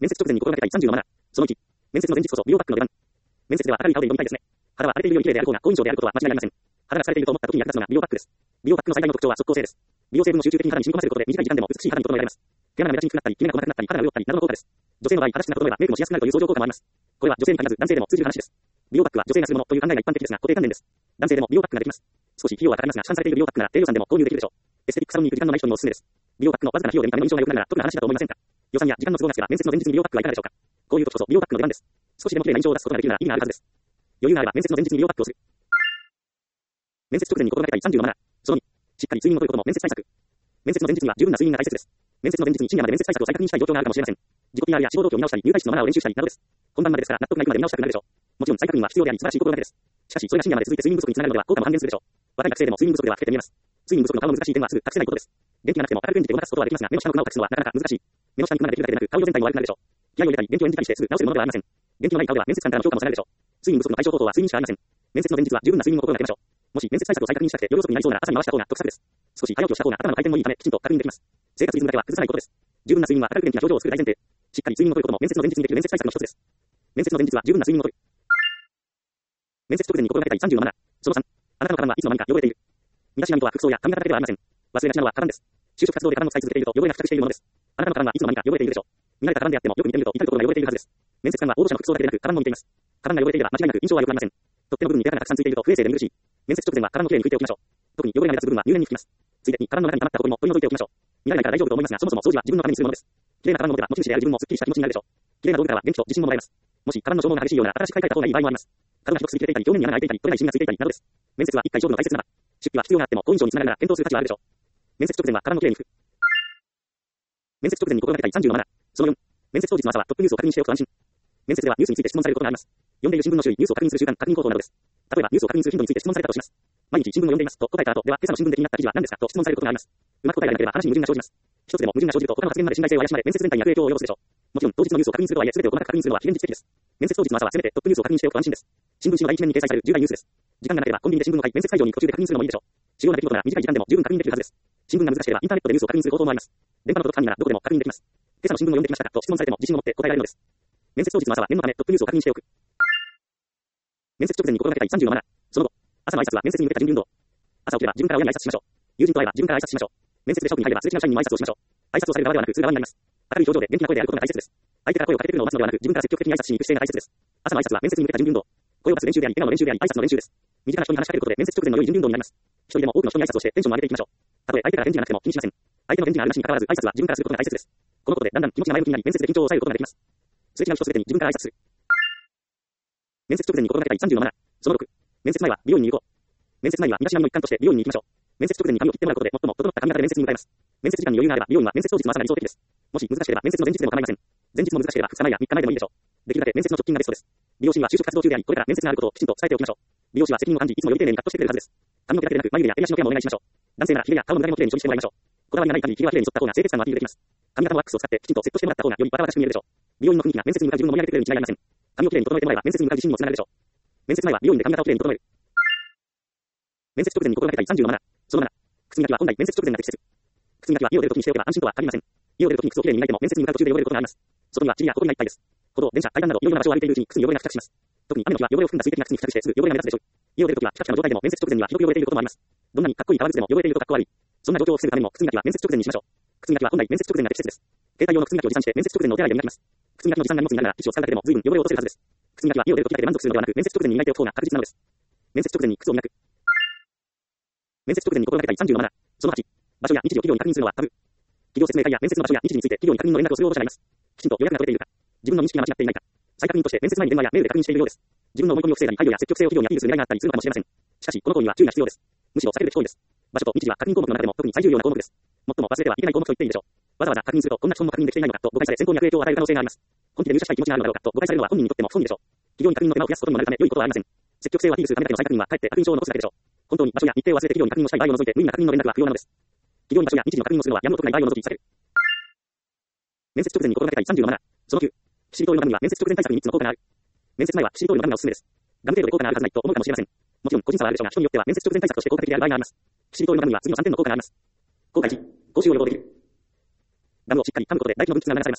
面接直前に心がけたい30のマナー。その1、面接の前日こそ美容パックの出番。面接では明るい顔で挑みたいですね。肌は荒れているより綺麗である方が好印象であることは間違いありません。肌が疲れていると思った時に役立つのが美容パックです。美容パックの最大の特徴は即効性です。美容成分を集中的に肌に染み込ませることで短い時間でも美しい肌に整えられます。毛穴が目立ちにくくなったり、キメが細かくなったり、肌が潤ったりなどの効果です。女性の場合、正しく整えばメイクもしやすくなるという相乗効果もあります。これは女性に限らず男性でも通じる話です。美容パックは女性がするものという考えが一般的ですが固定観念です。男性でも美容パックができます。少し費用はかかりますが、市販されている美容パックなら低予算でも購入できるでしょう。エステティックサロンに行く時間のない人にもおすすめです。美容パックのわずかな費用で見た目の印象が良くなるなら得な話だと思いませんか。予算や時間の都合がつけば面接の前日に美容パックはいかがでしょうか。こういう時こそ美容パックの出番です。少しでも綺麗な印象を出すことができるなら意味があるはずです。余裕があれば面接の前日に美容パックをする。面接直前に心がけたい30のマナー。その2、しっかり睡眠をとることも面接対策。面接の前日には十分な睡眠が大切です。面接の前日に深夜まで面接対策を再確認したい状況があるかもしれません。自己 PR や志望動機を見直したり、入会室のマナーを練習したりなどです。本番までですから納得がいくまで見直したくなるでしょう。もちろん再確認は必要であり素晴らしい心がけです。しかしそれが深夜まで続いて睡眠不足につながるのでは効果も半減するでしょう。若い学生でも睡眠不足では老けて見えます。睡眠不足の顔の難しい点はすぐ隠せないことです。元気がなくても明るく演じてごまかすことはできますが、目の下のクマを隠すのはなかなか難しい。目の下にクマができるだけでなく顔色全体も悪くなるでしょう。気合を入れたり元気を演じたりしてすぐ直せるものではありません。元気のない顔では面接官からの評価もされるでしょう。睡眠不足の解消方法は睡眠しかありません。面接の前日は十分な睡眠を心がけましょう。もし面接対策を再確認したくて夜遅くになりそうなら朝に回した方が得策です。少し早起きをした方が頭の回転もいいためきちんと確認できます。生活リズムだけは崩さないことです。十分な睡眠は明るく元気な表情を作る大前提。しっかり睡眠をとることも面接の前日にできる面接対策の一つです。面接の前日は十分な睡眠をとる。面接直前に心がけたい30のマナー。その3、あなたのカバンはいつの間にか汚れている。身だしなみとは服装や髪型だけではありません。忘れがちなのはカバンです。就職活動でカバンを使い続けていると汚れが付着しているものです。あなたのカバンはいつの間にか汚れているでしょう。見られたカバンであってもよく見てみると至るところが汚れているはずです。面接官は応募者の服装だけでなくカバンも見ています。カバンが汚れていれば間違いなく印象は良くなりません。取っ手の部分にペラがたくさんついていると不衛生で見苦しい。面接直前はカバンをきれいに拭いておきましょう。特に汚れが目立つ部分は入念に拭きます。ついでにカバンの中に溜まった埃も取り除いておきましょう。見られないから大丈夫と思いますが、そもそも掃除は自分のためにするものです。きれいなカバンの持てば持ち主である自分もすっきりした気持ちになるでしょう。きれいな道具からは元気と自信ももらえます。もしカバンの消耗が激しいような新しく買い替えた方がいい場合もあります。カバンがひどくすり切れていたり、表面に穴が開いていたり、取れない芯がついていたりなどです。面接は一回勝負の大切な場。出費は必要があっても好印象につながるなら検討する価値はあるでしょう。面接直前はカバンをきれいに拭く。面接直前に心がけたい30のマナー。その4、面接当日の朝はトップニュースを確認しておくと安心。面接ではニュースについて質問されることがあります。読んでいる新聞の種類、ニュースを確認する習慣、確認方法などです。例えばニュースを確認する頻度について質問されたとします。毎日新聞を読んでいますと答えた後、では今朝の新聞で気になった記事は何ですかと質問されることがあります。うまく答えられなければ話に矛盾が生じます。一つでも矛盾が生じると他の発言まで信頼性を怪しまれ面接全体に悪影響を及ぼすでしょう。もちろん当日のニュースを確認するとはいえ全てを細かく確認するのは非現実的です。面接当日の朝はせめてトップニュースを確認しておくと安心です。新聞紙の第一面に掲載される重大ニュースです。時間がなければコンビニで新聞を買い面接会場に途中で確認するのもいいでしょう。主要な出来事なら短い時間でも十分確認できるはずです。新聞が難しければインターネットでニュースを確認する方法もあります。電波の届く範囲ならどこでも確認できます。今朝の新聞を読んできましたかと質問されても自信を持って答えられるのです。面接当日の朝は念のためトップニュースを確認しておく。面接直前に心がけたい30のマナー。その後、朝の挨拶は面接に向けた準備運動。朝起きれば自分から親に挨拶しましょう。友人と会えば自分から挨拶しましょう。面接で職に入ればすれ違う社員にも挨拶をしましょう。挨拶をされる側ではなくする側になります。明るい表情で元気な声であることが大切です。相手から声をかけてくるのを待つのではなく自分から積極的に挨拶しに行く姿勢が大切です。朝の挨拶は面接に向けた準備運動。声を出す練習であり、笑顔の練習であり、挨拶の練習です。身近な人に話しかけることで面接直前の良い準備運動になります。一人でも多くの人に挨拶をしてテンションを上げていきましょう。たとえ相手から返事がなくても気にしません。相手の返事があるなしに関わらず挨拶は自分からすることが大切です。このことでだんだん気持ちが前向きになり面接で緊張を抑えることができます。すれ違う人すべてに自分から挨拶する。面接直前に心がけたい30のマナー。その6、面接前は美容院に行こう。面接前には身だしなみの一環として美容院に行きましょう。面接直前に髪を切ってもらうことで最も整った髪型で面接に向かいます。面接時間に余裕があれば美容院は面接当日の朝が理想的です。もし難しければ面接の前日でも構いません。前日も難しければ2日前や3日前でもいいでしょう。できるだけ面接の直近がベストです。美容師には就職活動中であり、これから面接があることをきちんと伝えておきましょう。美容師は責任を感じ、いつもより丁寧にカットしてくれるはずです。髪の毛だけでなく眉毛や襟足のケアもお願いしましょう。男性なら髭や顔の無駄毛もきれいに処理してもらいましょう。こだわりがない限り髭はきれいに剃った方が清潔感のアピールできます。髪型もワックスを使ってきちんとセットしてもらった方がよりバラバラしく見えるでしょう。美容院の雰囲気が面接に向かう自分を盛り上げてくれるに違いありません。髪をきれいに整えてもらえば面接に向かう自信にもつながるでしょう。面接前は美容院で髪型をきれいに整える。面接直前に心がけたい30のマナー。その7、靴磨きは本来面接直前が適切。靴磨きは家を出るときにしておけば安心とは限りません。家を出るときに靴をきれいに磨いても面接に向かう途中で汚れることがあります。外には塵や埃がいっぱいです。歩道、電車、階段などいろいろな場所を歩いているうちに靴に汚れが付着します。特に雨の日は汚れを含んだ水滴が靴に付着してすぐ汚れが目立つでしょう。家を出るときはピカピカの状態でも面接直前にはひどく汚れていることもあります。どんなにかっこいい革靴でも汚れているとかっこ悪い。そんな状況を防ぐためにも靴磨きは面接直前にしましょう。靴磨きは本来面接直前が適切です。携帯用の靴磨きを持参して面接直前のお手洗いで磨きます。靴磨きの持参が荷物になるならティッシュを使うだけでも随分汚れを落とせるはずです。靴磨きは家を出るときだけで満足するのではなく面接直前に磨いておく方が確実なのです。面接直前に靴を磨く。面接直前に心がけたい30のマナー。その8、場所や日時を企業に確認するのはタブー。企業説明会や面接の場所や日時について企業に確認の連絡をする応募者がいます。きちんと予約が取れているか、自分の認識が間違っていないか、再確認として面接前に電話やメールで確認しているようです。自分の思い込みを防いだり配慮や積極性を企業にアピールする狙いがあったりするのかもしれません。しかしこの行為は注意が必要です。むしろ避けるべき行為です。場所と日時は確認項目の中でも特に最重要な項目です。最も忘れてはいけない項目と言っていいでしょう。わざわざ確認するとこんな基本も確認できていないのかと誤解され選考に悪影響を与える可能性があります。本気で入社したい気持ちがあるのだろうかと誤解されるのは本人にとっても不本意でしょう。企業に確認の手間を増やすことにもなるため良いことはありません。積極性をアピールするためだけの再確認はかえって悪印象を残すだけでしょう。本当に場所や日程を忘れて企業に確認をしたい場合を除いて無理な確認の連絡は不要なのです。企業に場所や日時の確認をするのはやむを得ない場合を除き避ける。面接直前に心がけたい30のマナー。その9、キシリトールのガムには面接直前対策に3つの効果がある。面接前はキシリトールのガムがおすすめです。ガム程度で効果があるはずないと思うかもしれません。もちろん個人差はあるでしょうが人によっては面接直前対策として効果的である場合があります。キシリトールのガムには次の3点の効果があります。効果1、口臭を予防できる。ガムをしっかり噛むことで唾液の分泌が促されます。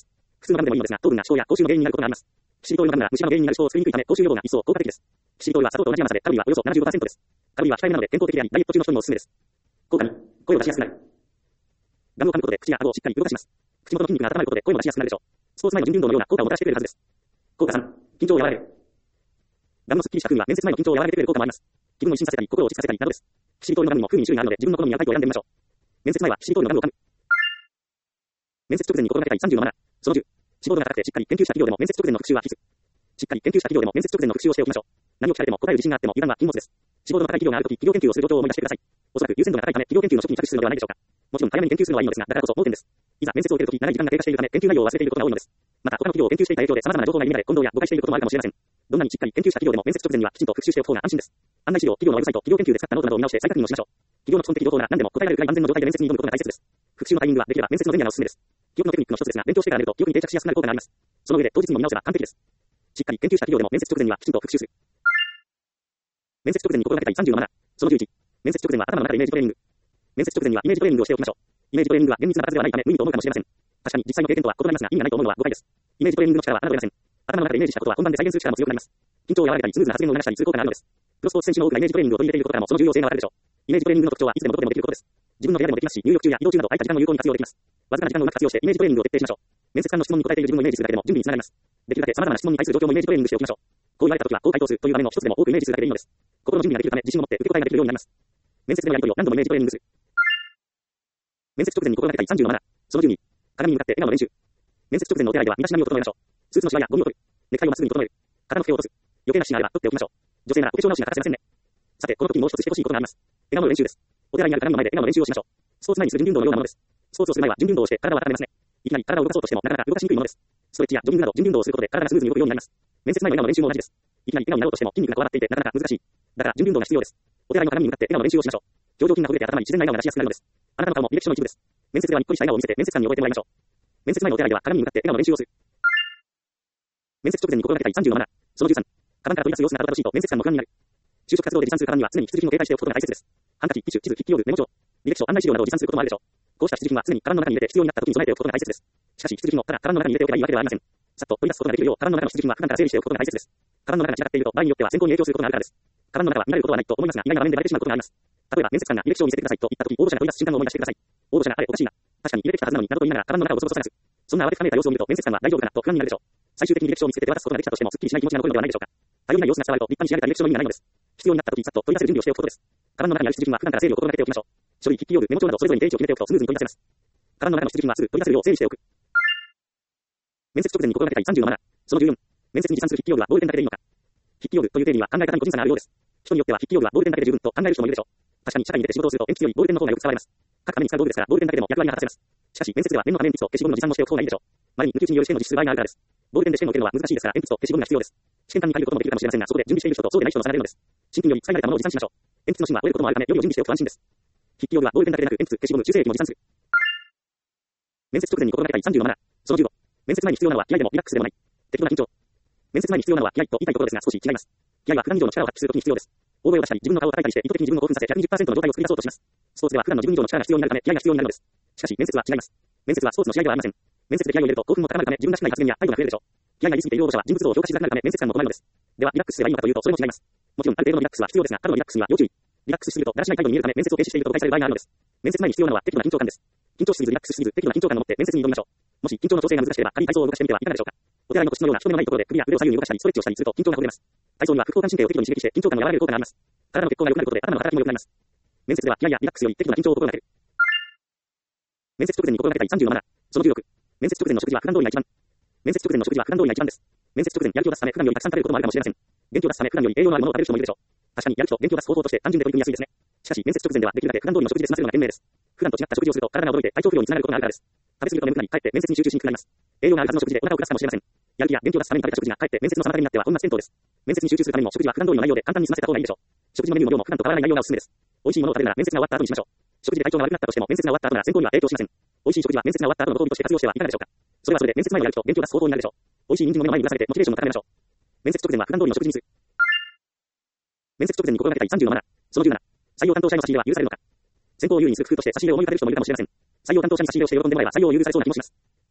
複数のガムでもいいのですが、糖分が死闘や口臭の原因になることがあります。キシリトールのガムなら虫歯の原因になる死闘を作りにくいため、口臭予防が一層効果的です。キシリトールは砂糖と同じ甘さで、カロリーはおよそ75%です。カロリーは控えめなので健康的であり、ダイエット中の人にもおすすめです。効果2、声を出しやすくなる。ガムを噛むことで口や顎をしっかり動かします。口元の筋肉が温まることで声も出しやすくなるでしょう。スポーツ前の準備運動のような効果をもたらしてくれるはずです。効果3、緊張を和らげる。ガムのスッキリした風味は面接前の緊張を和らげてくれる効果もあります。気分を一新させたり、心を落ち着かせたりなどです。キシリトールのガムにも風味に種類があるので、自分の好みに合うタイプを選んでみましょう。面接前はキシリトールのガムを噛む。面接直前に心がけたい30のマナー。その10、志望度が高くてしっかり研究した企業でも面接直前の復習は必須。しっかり研究した企業でも面接直前の復習をしておきましょう。何を聞かれても答える自信があっても油断は禁物です。志望度の高い企業があるとき、企業研究をする状況を思い出してください。おそらく優先度が高いため、企業研究の初期に着手するのではないでしょうか。もちろん早めに研究するのはいいのですが、だからこそ盲点です。いざ面接を受けるとき、長い時間が経過しているため、研究内容を忘れていることが多いのです。また、他の企業を研究していた影響で様々な情報が入り乱れ、混同や誤解していることもあるかもしれません。どんなにしっかり研究した企業でも面接直前にはきちんと復習しておく方が安心です。案内資料、企業のウェブサイト、企業研究で使ったノートなどを見直して再確認をしましょう。企業の基本的情報なら何でも答えられるくらい安全の状態で面接に挑むことが大切です。復習のタイミングはできれば面接の前夜がおすすめです。記憶のテクニックの一つですが、勉強してから寝ると記憶に定着しやすくなる効果があります。その上で当日にも見直せば完璧です。しっかり研究した企業でも面接直前にはきちんと復習する。面接直前に心がけたい30のマナー。その11、面接直前は頭の中でイメージトレーニング。面接直前にはイメージトレーニングをしておきましょう。イメージトレーニングは厳密な形ではないため無理と思うかもしれません。確かに実際の経験とは異なりますが、意味がないと思うのは誤解です。イメージトレーニングの力は侮れません。頭の中でイメージしたことは本番で再現する力も強くなります。緊張を和らげたりスムーズな発言を促したりする効果があるのです。プロスポーツ選手の多くがイメージトレーニングを取り入れていることからもその重要性がわかるでしょう。イメージトレーニングの特徴はいつでもどこでもできることです。自分の部屋でもできますし、入浴中や移動中など空いた時間を有効に活用できます。わずかな時間をうまく活用してイメージトレーニングを徹底しましょう。面接官の質問に答えている自分をイメージするだけでも準備につながります。できるだけ様々な質問に対する状況もイメージトレーニングしておきましょう。こう言われた時はこう回答するという場面を一つでも多くイメージするだけでいいのです。心の準備ができるため自信を持って受け答えができるようになります。面接でのやり取りを何度もイメージトレーニングする。面接直前に心がけたい30のマナー。その12、鏡に向かって笑顔の練習。面接直前のお手洗いでは身だしなみを整えましょう。スーツのシワやゴミを取る。ネクタイをまっすぐに整える。肩の毛を落とす。余計なシーンがあれば取っておきましょう。女性ならお化粧直しが欠かせませんね。さて、この時にもう一つしてほしいことがあります。笑顔の練習です。お手洗いにある鏡の前で笑顔の練習をしましょう。スポーツ前にする準備運動のようなものです。スポーツをする前は準備運動をして体を温めますね。いきなり体を動かそうとしてもなかなか動かしにくいものです。ストレッチやジョギングなど準備運動をすることで体がスムーズに動くようになります。面接前の笑顔の練習も同じです。いきなり笑顔になろうとしても筋肉がこわばっていてなかなか難しい。だから準備運動が必要です。お手洗いの鏡に向かって笑顔の練習をしましょう。表情筋がほぐれて頭に自然な笑顔が出しやすくなるのです。あなたの顔も履歴書の一部です。面接ではにっこりした笑顔を見せて面接官に覚えてもらいましょう。面接前のお手洗いでは鏡に向かって笑顔の練習をする。面接直前に心がけたい30のマナー。その13、カバンから取り出す様子が慌ただしいと面接官の不安になる。就職活動で持参するカバンには常に必需品を携帯しておくことが大切です。ハンカチ、ティッシュ、地図、筆記用具、メモ帳、履歴書、案内資料などを持参することもあるでしょう。こうした必需品は常にカバンの中に入れて必要になった時に備えておくことが大切です。しかし必需品をただカバンの中に入れておけばいいわけではありません。さっと取り出すことができるようカバンの中の必需品は普段から整理しておくことが大切です。カバンの中が散らかっていると場合によっては選考に影響することがあるからです。カバンの中は見られることはないと思いますが、意外な場面でバレてしまうことがあります。例えば面接官が履歴書を見せてくださいと言った時、応募者が取り出す瞬間を思い出してください。応募者があれおかしいな。確かに入れてきたはずなのになどと言いながらカバンの中をボソボソ探す。そんな慌てかめいた様子を見ると面接官は大丈夫かなと不安になるでしょう。最終的に履歴書を見つけて手渡すことができたとしてもすっきりしない気持ちが残るのではないでしょうか。頼りない様子が伝わると立派に仕上げた履歴書の意味がないのです。必要になった時さっと取り出せる準備をしておくことです。カバンの中にある必需品は普段から整理を心がけておきましょう。書類、筆記用具、メモ帳などそれぞれに定位置を決めておくとスムーズに取り出せます。カバンの中の必需品はすぐ取り出せるよう整理しておく。面接直前に心がけたい30のマナー。その14、面接に持参する筆記用具はボールペンだけでいいのか。筆記用具という定義には考え方に個人差があるようです。人によっては筆記用具はボールペンだけで十分と考える人もいるでしょう。確かに社会に出て仕事をすると鉛筆よりボールペンの方がよく使われます。書くために使う道具ですからボールペンだけでも役割が果たせます。しかし面接では念のため鉛筆と消しゴムの持参もしておく方がいいでしょう。まれに抜き打ちによる試験の実施する場合があるからです。ボールペンで試験を受けるのは難しいですから鉛筆と消しゴムが必要です。試験官に借りることもできるかもしれませんが、そこで準備している人とそうでない人の差が出るのです。新品より使い慣れたものを持参しましょう。鉛筆の芯は折れることもあるため、予備を準備しておくと安心です。筆記用具はボールペンだけでなく鉛筆、消しゴム、修正液も持参する。面接直前に心がけたい30のマナー。その15、面接前に必要なのは気合でもリラックスでもない。適度な緊張。面接前に必要なのは気合と言いたいところですが少し違います。気合は普段以上の力を発揮するときに必要です。大声を出したり、自分の顔を叩いたりして意図的に自分を興奮させ 120% の状態を作り出そうとします。スポーツでは普段の自分以上の力が必要になるため気合が必要になるのです。しかし面接は違います。面接はスポーツの試合ではありません。面接で気合を入れると興奮も高まるため自分らしくない発言や態度が増えるでしょう。気合が入りすぎている応募者は人物像を評価しづらくなるため面接官も困るのです。ではリラックスすればいいのかというとそれも違います。もちろんある程度のリラックスは必要ですが、過度のリラックスには要注意。リラックスしすぎるとだらしない態度に見えるため面接を停止していると誤解される場合があるのです。面接前に必要なのは適度な緊張感です。緊張しすぎずリラックスしすぎず適度な緊張感を持って面接に挑みましょう。もし緊張の調整が難しければ仮に体操を動かしてみてはいかがでしょうか。お手洗いの個室のような人目のないところで首や腕を左右に動かしたりストレッチをしたりすると緊張がほぐれます。体操には副交感神経を適度に刺激して緊張感を和らげる効果があります。体の血行が良くなることで頭の働きも良くなります。面接では気合やリラックスより適度な緊張を心がける。面接直前に心がけたい30のマナー。その16、面接直前の食事は普段通りが一番。面接直前の食事は普段通りが一番です。面接直前やる気を出すため普段よりたくさん食べることもあるかもしれません。元気を出すため普段より栄養のあるものを食べる人もいるでしょう。確かにやる気と元気を出す方法として単純で取り組みやすいですね。しかし面接直前ではできるだけ普段通りの食事で済ませるのが賢明です。普段と違った食事をすると体が驚いて体調不良につながることがあるからです。食べ過ぎると眠くなりかえって面接に集中しにくくなります。栄養があるはずの食事でお腹を下すかもしれません。やる気や元気を出すために食べた食事がかえって面接の妨げになっては本末転倒です。面接に集中するためにも食事は普段通りの内容で簡単に済ませた方がいいでしょう。食事のメニューの量も普段と変わらない内容がおすすめです。美味しいものを食べるなら面接が終わった後にしましょう。食事で体調が悪くなったとしても面接が終わった後なら選考には影響しません。美味しい食事は面接が終わった後のご褒美として活用してはいかがでしょうか。それはそれで面接前のやる気と元気を出す方法になるでしょう。美味しい人参の目の前にぶら下げてモチベーションを高めましょう。面接直前は普段通りの食事にする。面接直前に心がけたい30のマナー。その17、採用担当者への差し入れは許されるのか。選考を優位にする工夫として差し入れを思い浮かべる人もいるかもしれません。採用担当者に差し入れをして喜んでもらえば採用を優遇されそうな気もします。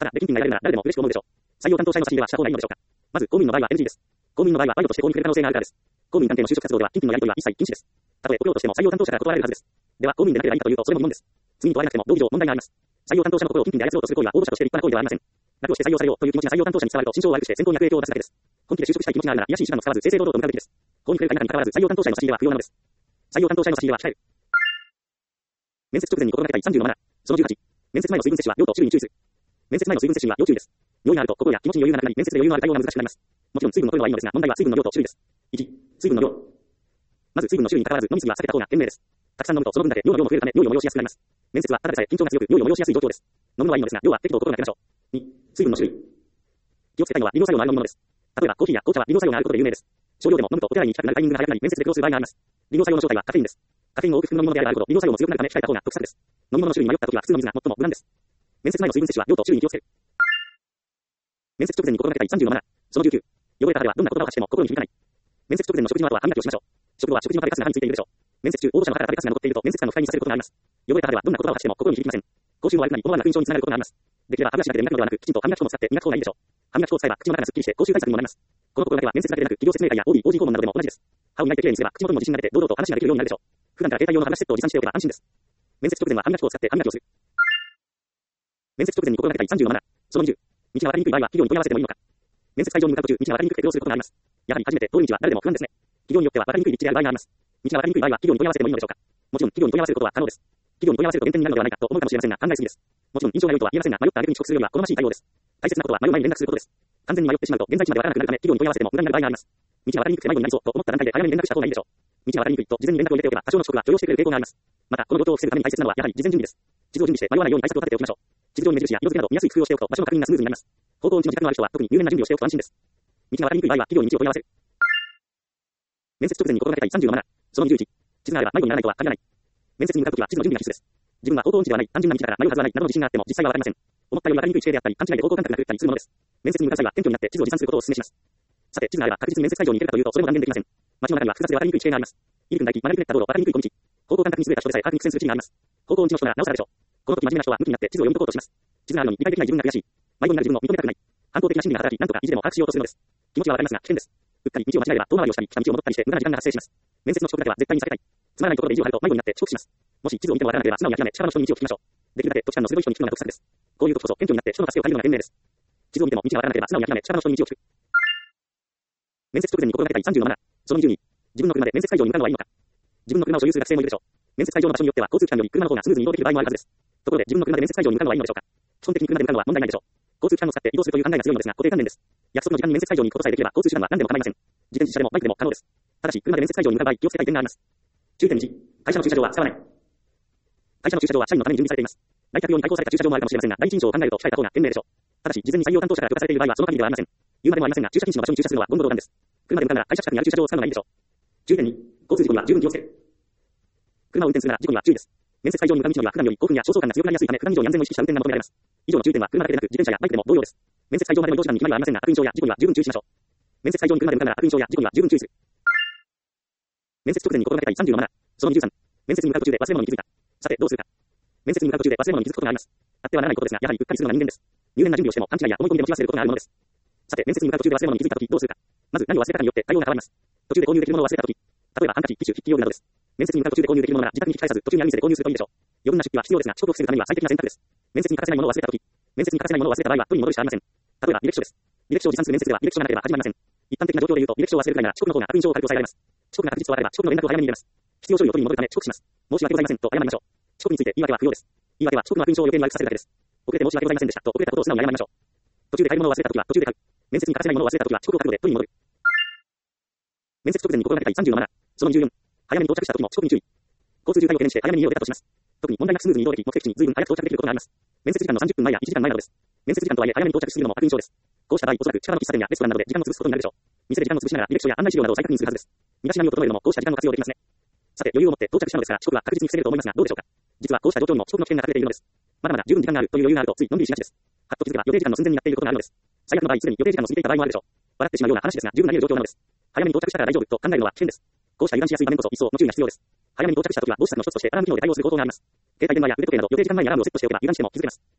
ただ、出禁品が得られるなら誰でも嬉しく思うでしょう。採用担当社員の指示ではした方がいいのでしょうか。まず、公務員の場合は NG です。公務員の場合はバイトとして公務に来る可能性があるからです。公務員関係の就職活動では金品のやり取りは一切禁止です。たとえ起きようとしても採用担当者から断られるはずです。では、公務員でなければいいかというと、それも疑問です。次に問われなくても、道義上問題があります。採用担当者の心を金品で操ろうとする行為は応募者として立派な行為ではありません。楽をして採用されようという気持ちが採用担当者に伝わると心情を悪くして選考に悪影響を出すだけです。本気で就職したい気持ちがあるなら、卑しい手段を使わず正々堂々と向かうべきです。法に触れるか否かに関わらず採用担当者への指示では不要なのです。採用担当者への指示では控える。面接直前に心がけたい30のマナー。その18。面接前の水分摂取は用途注意に注意する。面接前の水分摂取には要注意です。用意があると心や気持ちに余裕がなくなり、面接で余裕のある対応が難しくなります。もちろん水分の取るのはいいのですが、問題は水分の量と種類です。1、水分の量。まず水分の種類に関わらず飲みすぎは避けた方が賢明です。たくさん飲むとその分だけ尿の量も増えるため尿意を催しやすくなります。面接はただでさえ緊張が強く尿意を催しやすい状況です。飲むのはいいのですが、量は適度を心がけましょう。2、水分の種類。気をつけたいのは利尿作用のある飲み物です。例えばコーヒーや紅茶は利尿作用があることで有名です。少量でも飲むとお手洗いに行きたくなるタイミングが早くなり面接で苦労する場合があります。利尿作用の正体はカフェインです。カフェインを多く含む飲み物であるほど利尿作用も強くなるため控えた方が得策です。飲み物の種類に迷った時は普通の水が最も無難です。面接前の水分摂取は用途注意に気をつける。面接直前に心がけたい30のマナー。その19。汚れた歯ではどんな言葉を発しても心に響かない。面接直前の食事の後は歯磨きをしましょう。食後は食事の食べかすが歯についているでしょう。面接中、応募者の歯から食べかすが残っていると面接官の不快にさせることがあります。汚れた歯ではどんな言葉を発しても心に響きません。口臭も悪くなり思わぬ悪印象につながることがあります。できれば歯ブラシだけで磨くのではなく、きちんと歯磨き粉も使って磨く方がいいでしょう。歯磨き粉を使えば口の中がすっきりして口臭対策にもなります。この心がけは面接だけでなく企業説明会や OB、OG 訪問などでも同じです。歯を磨いてきれいにすれば口元も自信が出て堂々と話ができるようになるでしょう。普段から携帯用の歯ブラシセットを持参しておけば安心です。面接直前は歯磨き粉を使って歯磨きをする。面接直前に心がけたい30のマナー。その20。道が分かりにくい場合は企業に問い合わせてもいいのか。面接会場に向かう途中、道が分かりにくくて苦労することがあります。やはり初めて通る道は誰でも不安ですね。企業によっては分かりにくい道である場合があります。道が分かりにくい場合は企業に問い合わせてもいいのでしょうか。もちろん企業に問い合わせることは可能です。企業に問い合わせると減点になるのではないかと思うかもしれませんが考えすぎです。もちろん印象が良いとは言えませんが迷った挙句に遅刻するよりは好ましい対応です。大切なことは迷う前に連絡することです。完全に迷ってしまうと現在地までわからなくなるため企業に問い合わせても無駄になる場合があります。道が分かりにくくて迷子になりそうと思った段階で早めに連絡した方がいいでしょう。道が分かりにくいと事前に連絡を入れておけば多少の遅刻は許容してくれる傾向があります。またこの誤答を防ぐために大切なのはやはり事前準備です。地図を準備して迷わないように対策を立てておきましょう。地図上に目印や色付けなど見やすい工夫をしておくと場所の確認がスムーズになります。方向音痴の自覚のある人は特に入念な準備をしておくと安心です。道が分かりにくい場合は企業に道を問い合わせる。面接直前に心がけたい30のマナー。その21。地図があれば迷子にならないとは限らない。面接に向かうときは地図の準備が必須です。自分は方向音痴ではない、単純な道だから迷うはずはないなどの自信があっても実際はわかりません。思ったよりわかりにくい地形であったり、勘違いで方向感覚が狂ったりするものです。面接に向かう際は謙虚になって地図を持参することをお勧めします。さて、地図があれば確実に面接会場に行けるかというとそれも断言できません。街の中には複雑でわかりにくい地形があります。入り組んだり、曲がりくねった道路、わかりにくい小道。方向感覚に優れた人でさえ把握に苦戦する地域があります。方向音痴の人ならなおさらでしょう。この時真面目な人は向きになって地図を読み解こうとします。地図があるのに理解できない自分が悔しい。迷子になる自分を認めたくない。反抗的な心理が働き、なんとか意地でも把握しようとするのです。気持ちはわかりますが危険です。うっかり道を間違えれば遠回りをしたり、来た道を戻ったりして無駄な時間が発生します。面接の遅刻だけは絶対に避けたい。つまらないところで意地を張ると迷子になって遅刻します。もし地図を見てもわからなければ素直に諦め、近場の人に道を聞きましょう。できるだけ土地勘の鋭い人に聞くのが得策です。こういう時こそ謙虚になって人の助けを借りるのが賢明です。地図を見ても道がわからなければ素直に諦め、近場の人に道を聞く。面接直前に心がけたい30のマナー。その22。自分の車で面接会場に向かうのはいいのか。自分の車を所有する学生もいるでしょう。面接会場の場所によっては交通機関より車の方がスムーズに移動できる場合もあるはずです。ところで自分の車で面接会場に向かうのはいいのでしょうか。基本的に車で向かうのは問題ないでしょう。交通機関を使って移動するという考えが強いのですが固定観念です。約束の時間に面接会場に行くことさえできれば交通手段は何でも構いません。自転車でもバイクでも可能です。ただし車で面接会場に向かう場合気をつけたい点があります。注意点1。会社の駐車場は使わない。会社の駐車場は社員のために準備されています。来客用に開放された駐車場もあるかもしれませんが第一印象を考えると控えた方が賢明でしょう。ただし事前に採用担当者から許可されている場合はその限りではありません。言うまでもありませんが駐車禁止の場所に駐車するのは言語道断です。車で向かうなら会社近くにある駐車場を使うのがいいでしょう。注意点2。交通事故には十分気をつける。車を運転するなら事故には注意です。面接会場に向かう道には普段より興奮や焦燥感が強くなりやすいため普段以上に安全を意識した運転が求められます。以上の注意点は車だけでなく自転車やバイクでも同様です。面接会場までの移動時間に決まりはありませんが悪印象や事故には十分注意しましょう。面接会場に車で向かうなら悪印象や事故には十分注意する。面接直前に心がけたい30のマナー。その23。面接に向かう途中で忘れ物に気づいた。さてどうするか。面接に向かう途中で忘れ物に気づくことがあります。あってはならないことですがやはりうっかりするのが人間です。入念な準備をしても勘違いや思い込みで持ち忘れることがあるものです。さて面接に向かう途中で忘れ物に気づいたときどうするか。まず何を忘れたかによって対応が変わります。途中で購入できるものを忘れたとき。例えばハンカチ、ティッシュ、筆記用具などです。面接に向かう途中で購入できるものなら自宅に引き返さず途中にある店で購入するといいでしょう。余分な出費は必要ですが遅刻を防ぐためには最適な選択です。面接に欠かせないものを忘れたとき。面接に欠かせないものを忘れた場合は取りに戻るしかありません。例えば履歴書です。履歴書を持参する面接では履歴書がなければ始まりません。一般的な状況で言うと履歴書を忘れるくらいなら遅刻の方が悪印象を軽く抑えられます。遅刻が確実と分かれば遅刻の連絡を早めに入れます。必要書類を取りに戻るため遅刻します。申し訳ございませんと謝りましょう。遅刻について言い訳は不要です。言い訳は遅刻の悪印象を余計に悪くさせるだけです。遅れて申し訳ございませんでしたと遅れたことを素直に謝りましょう。途中で買い物を忘れたときは途中で買う。面接に欠かせないものを忘れたときは遅刻を覚悟で取りに戻る。面接直前に心がけたい30のマナー。その24。早めに到着したときも遅刻に注意。交通渋滞を懸念して早めに家を出たとします。特に問題なくスムーズに移動でき目的地に随分早く到着できることがあります。面接時間の30分前や1時間前などです。面接時間とはいえ早めに到着するのも悪印象です。こうした場合おそらく近場の喫茶店やレストランなどで時間を潰すことになるでしょう。店で時間を潰しながら履歴書や案内資料などを再確認するはずです。身だしなみを整えるのもこうした時間を活用できますね。さて余裕を持って到着したのですから遅刻は確実に防げると思いますがどうでしょうか。実はこうした状況にも遅刻の危険が隠れているのです。まだまだ十分時間があるという余裕があるとついのんびりしがちです。はっと気づけば予定時間の寸前になっていることがあるのです。最悪の場合すでに予定時間の過ぎていた場合もあるでしょう。笑ってしまうような話ですが十分なり得る状況なのです。早めに到着したら大丈夫と考えるのは危険です。こうした油断しやすい場面こそ一層の注意が必要です。早めに到着したときは防止策の一つとしてアラーム機能で対応する方法があります。携帯電話や腕時計など予定時間前にアラームをセットしておけば油断しても気づけます。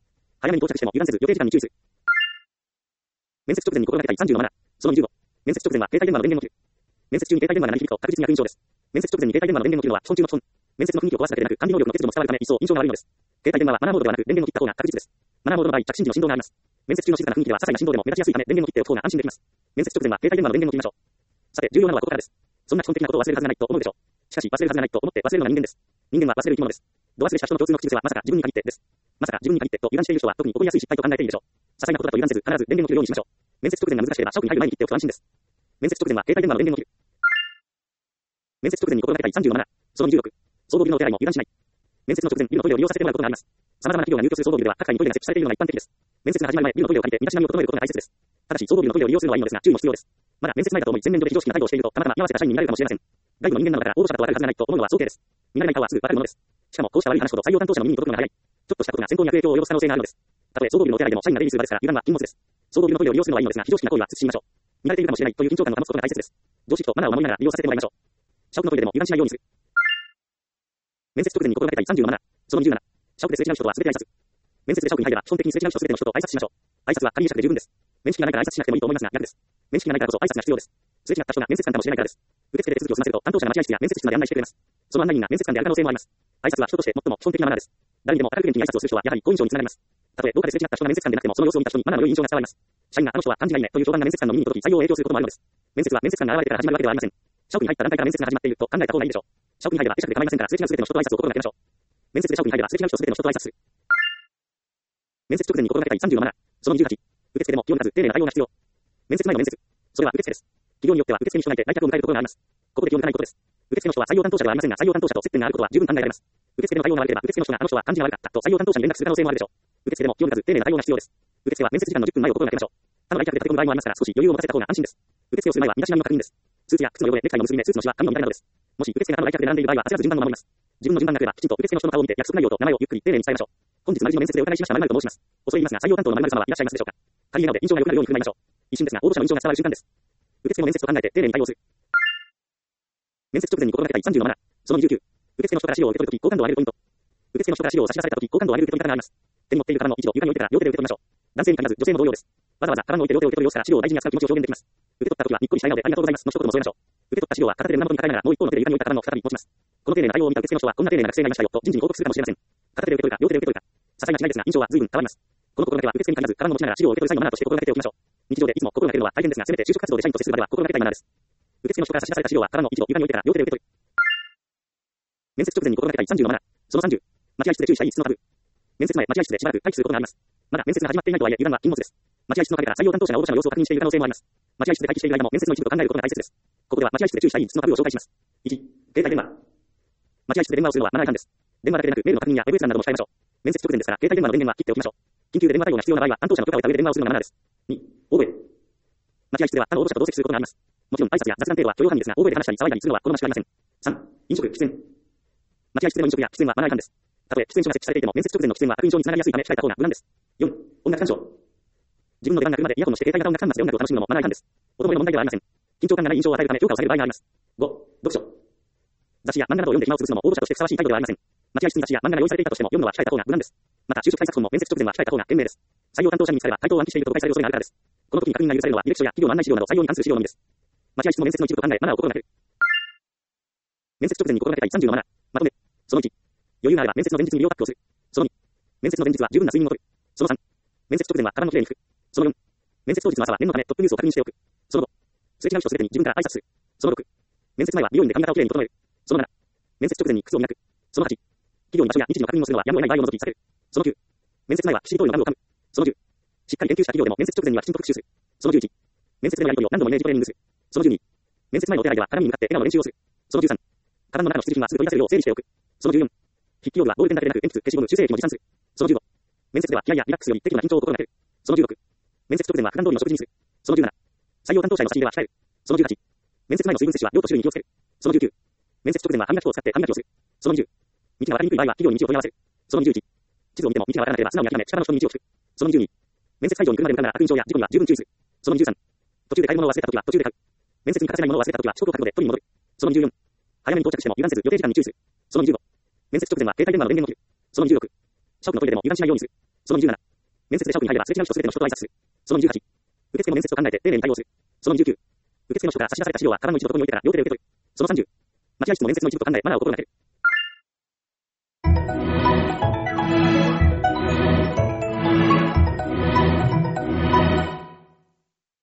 早めに到着しても油断せず予定時間に注意する。面接直前に心がけたい37。その25。面接直前は携帯電話の電源を切る。面接中に携帯電話が鳴り響くと確実に役員証です。面接直前に携帯電話の電源を切るのは基本中の基本。面接の雰囲気を壊すだけでなく管理能力の欠如も伝わるため一層印象が悪いのです。携帯電話はマナーモードではなく電源を切った方が確実です。マナーモードの場合着信時の振動があります。面接中の静かな雰囲気では些細な振動でも目立ちやすいため電源を切っておく方が安心できます。面接直前は携帯電話の電源を切りましょう。さて重要なのはここからです。そんな基本的なことを忘れるはずがないと思うでしょう。しかし忘れるはずがないと思って忘れるのが人間です。人間は忘れる生き物です。度忘れした人の共通の口癖はまさか自分に限ってです。まさか自分に限ってと油断している人は特に起こりやすい失敗と考えているでしょう。些細なことだと油断せず必ず電源を切るようにしましょう。面接直前が難しければ社屋に入る前に切っておくと安心です。面接直前は携帯電話の電源を切る。面接直前に心がけたい37。その26。総合ビルのお手洗いも油断しない。面接の直前、ビルのトイレを利用させてもらうことがあります。様々な企業が入居する総合ビルでは各階にトイレが設置されているのが一般的です。面接が始まる前、ビルのトイレを借りて身だしなみを整えることが大切です。ただし、総合ビルのトイレを利用するのはいいのですが、注意も必要です。まだ面接前だと思い、全面で非常識な態度をしていると、たまたま居合わせた社員に見られるかもしれません。外部の人間なのだから応募者だとわかるはずがないと思うのは想定です。見慣れない顔はすぐわかるものです。しかも、こうした悪い話ほど採用担当者の耳に届くのが早い。ちょっとしたことが選考に悪影響を及ぼす可能性があるのです。たとえ総合ビルのお手洗いでも社員が出入りする場ですから、油断は禁物です。総合ビルのトイレを利用するのはいいのですが、非常識な行為は慎みましょう。見られているかもしれないという緊張感を保つことが大切です。常識とマナーを守りながら利用させてもらいましょう。社屋のトイレでも油断しないようにする。面接直前に心がけたい37。その27。社屋ですれ違う人とは全て挨拶。面接で社屋に入れば基本的にすれ違う人全ての人と挨拶しましょう。挨拶は仮に尺で十分です。面識がないから挨拶しなくてもいいと思いますが、逆です。面識がないからこそ挨拶が必要です。すれ違った人が面接官かもしれないからです。受付で手続きを済ませると担当者が待合室や面接室まで案内してくれます。その案内人が面接官である可能性もあります。挨拶は人として最も基本的なマナーです。誰にでも明るく元気に挨拶をする人はやはり好印象につながります。たとえどこかですれ違った人が面接官でなくてもその様子を見た人にマナーの良い印象が伝わります。社員があの人は感じがいいねという評判が面接官の耳に届き採用を影響することもあるのです。面接は面接官が現れてから始まるわけではありません。社屋に入った段階から面接が始まっていると考えた方がいいでしょう。社屋に入れば会釈で構いませんからすれ違う全ての人と挨拶を心がけましょう。面接で社屋に入ればすれ違う人全ての人と挨拶する。面接直前に心がけたい37。その28。受付でも気を抜かず丁寧な対応が必要。面接前の面接。それは受付です。企業によっては受付に人がいて来客を迎えるところがあります。ここで気を抜かないことです。受付の人は採用担当者ではありませんが採用担当者と接点があることは十分考えられます。受付での対応が悪ければ受付の人があの人は感じが悪かったと採用担当者に連絡する可能性もあるでしょう。受付でも気を抜かず丁寧な対応が必要です。受付は面接時間の10分前を心がけましょう。他の来客で立て込む場合もありますから少し余裕を持たせた方が安心です。受付をする前は身だしなみの確認です。スーツや靴の汚れ、ネクタイの結び目、スーツのシワ、髪の乱れなどです。もし受付が他の来客で並んでいる場合は焦らず順番を守ります。自分の順番が来ればきちんと受付の人の顔を見て約束内容と名前をゆっくり丁寧に伝えましょう。本日丸の面接でお伺いしました〇〇と申します。恐れ入りますが採用担当の〇〇様はいらっしゃいますでしょうか。仮になので印象が良くなるように振る舞いましょう。一瞬ですが応募者の印象が伝わる瞬間です。受付の面接と考えて丁寧に対応する。面接直前に心がけたい37。その29。受付の人から資料を受け取るとき好感度を上げるポイント。受付の人から資料を差し出されたとき好感度を上げる受け取り方があります。手に持っているカバンの一度床に置いてから両手で受け取りましょう。男性に限らず女性も同様です。わざわざカバンの置いて両手を受け取る様子から資料を大事に扱う気持ちを表現できます。受け取ったときはにっこりした笑顔でありがとうございますの一言も添えましょう。受け取った資料は片手で胸元に抱えながらもう一方の手で床に置いたカバンを再び持ちます。この丁寧な対応を見た受付の人はこんな丁寧な学生がいましたよと人事に報告するかもしれません。片手で受け取るか両手で受け取るか。些細な違いですが印象は随分変わります。この心がけは受付に限らずカバンを持ちながら資料を受け取る際のマナーとして心がけておきましょう。日常でいつも心がけるのは大変ですがせめて就職活動で社員と接するまでは心がけたいマナーです。受付の人から差し出された資料はカバンの一度床に置いてから両手で受け取る。面接直前に心がけたい37。その30。待合室で注意したい5つのタブ。面接前、待合室でしばらく待機することがあります。まだ面接が始まっていないとはいえ油断は禁物です。待合室の陰から採用担当者が応募者の様子を確認している可能性もあります。待合室で待機している間も面接の一部と考えることが大切です。ここでは待合室で注意したい5つのタブを紹介します。1、携帯電話。待合室で電話をするのはマナー違反です。電話だけでなくメールの確認やウェブ閲覧なども控えましょう。面接直前ですから携帯電話の電源は切っておきましょう。緊急で電話対応が必要な場合は担当者の許可を得た上で電話をするのがマナーです。2、大声。待合室では他の応募者と同席することがあります。もちろん挨拶や雑談程度は許容範囲ですが大声で話したり騒いだりするのは好ましくありません。3、飲食、喫煙。待合室での飲食や喫煙はマナー違反です。たとえ喫煙所が設置されていても面接直前の喫煙は悪印象につながりやすいため控えた方が無難です。4、音楽鑑賞。自分の出番が来るまでイヤホンをして携帯型音楽端末で音楽を楽しむのもマナー違反です。音声の問題ではありません。緊張感がない印象を与えるため評価を下げる場合があります。5、読書。雑誌や漫画などを読んで暇を潰すのも応募者としてふさわしい態度ではありません。待合室に雑誌や漫画が用意されていたとしても読むのは控えた方が無難です。また就職対策本も面接直前は控えた方が賢明です。採用担当者に見つかれば回答を暗記していると誤解される恐れがあるからです。この時に確認が許されるのは履歴書や企業の案内資料など採用に関する資料のみです。待合室の面接の一部と考えマナーを心がける。面接直前に心がけたい37。まとめ。その1。余裕があれば面接の前日に美容パックをする。その2。面接の前日は十分な睡眠をとる。その3。面接直前は体のきれいに拭く。その4。面接当日の朝は念のためトップニュースを確認しておく。その5。すれ違う人すべてに自分から挨拶する。その6。面接前は美容院で髪型をきれいに整える。その7。面接直前に靴を磨く。その8。企業に場所や日時の確認をするのはやむを得ない場合を除き避ける。その9。面接前はキシリトールのガムを噛む。その10。しっかり研究した企業でも面接直前にはきちんと復習する。その11。面接でのやり取りを何度もイメージトレーニングする。その12。面接前のお手洗いでは鏡に向かって笑顔の練習をする。その13。カバンの中の必需品はすぐ取り出せるよう整理しておく。その14。筆記用具はボールペンだけでなく鉛筆、消しゴム、修正液も持参する。その15。面接では気合やリラックスより適度な緊張を心がける。その16。面接直前は普段通りの食事にする。その17。採用担当者への差し入れは控える。その18。面接前の水分摂取は量と種類に気をつける。その19。面接直前は歯磨き粉を使って歯磨きをする。その20。道が分かりにくい場合は企業に道を問い合わせる。その21。地図を見ても道が分からなければ素直に諦め力の人に道を聞く。その22。面接会場に来るまでの間なら悪印象や事故には十分注意する。その23。途中で買い物を忘れたときは途中で買う。面接に欠かせないものを忘れたときは遅刻を覚悟で取りに戻る。その24。早めに到着しても油断せず予定時間に注意する。その25。面接直前は携帯電話の電源を切る。その26。社屋のトイレでも油断しないようにする。その27。 面接で社屋に入ればすれ違う人すべての人と挨拶する。その28。受付の面接と考えて丁寧に対応する。その29。受付の人から差し出された資料はカバンの一部とともに置いてから両手で受け取る。その30。待合室の面接の一部と考えマナーを心がける。